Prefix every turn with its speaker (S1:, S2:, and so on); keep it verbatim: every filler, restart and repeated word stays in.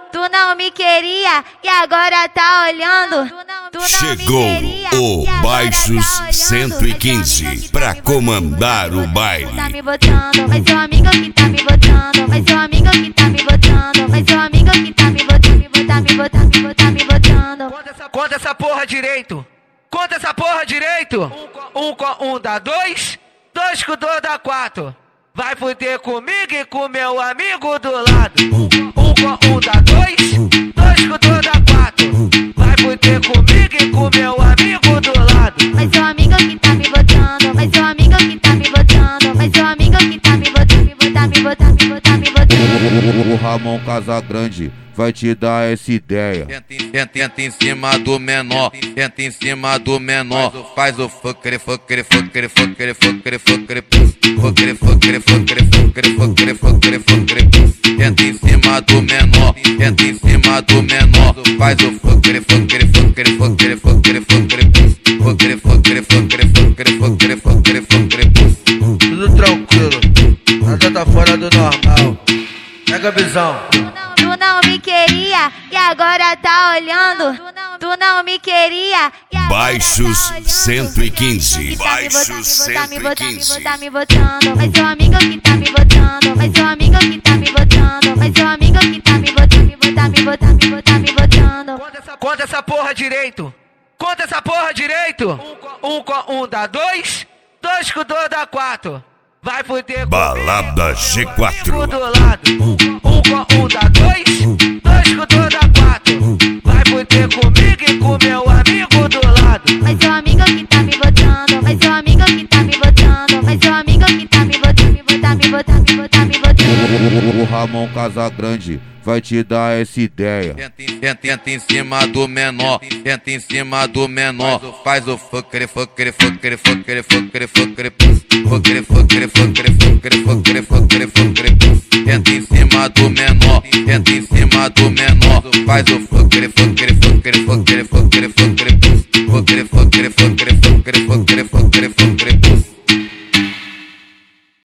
S1: tu não me queria e agora tá olhando. Tu não
S2: Chegou
S1: me queria,
S2: o
S1: e agora
S2: Baixos
S1: tá
S2: cento e quinze pra comandar o baile.
S1: Tá me botando, mas seu amigo que tá me botando, mas seu amigo que tá me botando, mas seu amigo que tá me botando, me botar, me botar, me botar, me botando.
S3: Conta essa, conta essa porra direito. Conta essa porra direito. Um com um dá dois, dois com dois dá quatro. Vai fuder comigo e com meu amigo do lado. Um com um dá dois, dois com dois dá quatro. Vai fuder comigo e com meu amigo do lado.
S1: Mas seu amigo que tá me botando, mas seu amigo que tá me botando, mas seu amigo que tá me botando, me botar, me botar, me botar, me botando.
S4: O Ramon Casagrande vai te dar essa ideia.
S5: Tenta, tenta em cima do menor, tenta em cima do menor. Faz o fuckere, fuckere, fuckere, fuckere, fuckere, fuckere, fuckere, fuckere, fuckere, fuckere, fuckere, fuckere, fuckere. Tenta em cima do menor, tenta em cima do menor. Faz o fuckere, fuckere, fuckere, fuckere, fuckere, fuckere, fuckere, fuckere, fuckere, fuckere, fuckere, fuckere, fuckere.
S3: Tudo tranquilo, nada tá fora do normal. Pega a visão.
S1: Tu não me queria e agora tá olhando. Tu não me queria e agora
S2: Baixos
S1: tá olhando.
S2: cento e quinze. Baixos
S1: Me
S2: cento e
S1: botar,
S2: quinze.
S1: me botar, me botando. Mas seu amigo que tá me botando, mas seu amigo que tá me botando, mas seu amigo que tá me botando, me botar, me botar, me botar, me botando.
S3: Conta essa, conta essa porra direito. Conta essa porra direito. Um com um dá dois, dois com dois dá quatro. Vai fuder
S2: Balada G quatro.
S3: do lado. Um com um dá dois, dois com dois dá quatro. Vai fuder comigo e com meu amigo do lado.
S1: Mas seu amigo que tá me botando, mas seu amigo que tá me botando, mas seu amigo que tá me botando, me botar, me botar, me botar, me botando.
S4: O Ramon Casagrande vai te dar essa ideia.
S5: Tenta, tenta em cima do menor, tenta em cima do menor. Faz o fuckere, fuckere, fuckere, fuckere, fuckere, fuckere, fuckere, fuckere, fuckere, fuckere, fuckere, fuckere, fuckere. Tenta em cima do menor, tenta em cima do menor. Faz o fuckere, fuckere, fuckere, fuckere, fuckere, fuckere, fuckere, fuckere,